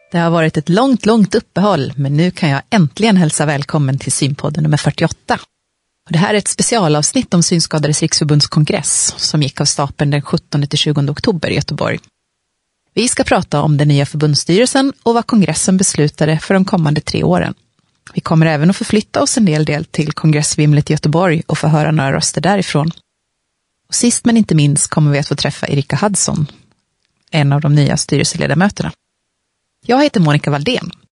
Det har varit ett långt uppehåll, men nu kan jag äntligen hälsa välkommen till Synpodden nummer 48. Och det här är ett specialavsnitt om Synskadades riksförbunds kongress som gick av stapeln den 17-20 oktober i Göteborg. Vi ska prata om den nya förbundsstyrelsen och vad kongressen beslutade för de kommande 3 åren. Vi kommer även att förflytta oss en del till kongressvimlet i Göteborg och få höra några röster därifrån. Och sist men inte minst kommer vi att få träffa Erika Hudson, en av de nya styrelseledamöterna. Jag heter Monica Valdén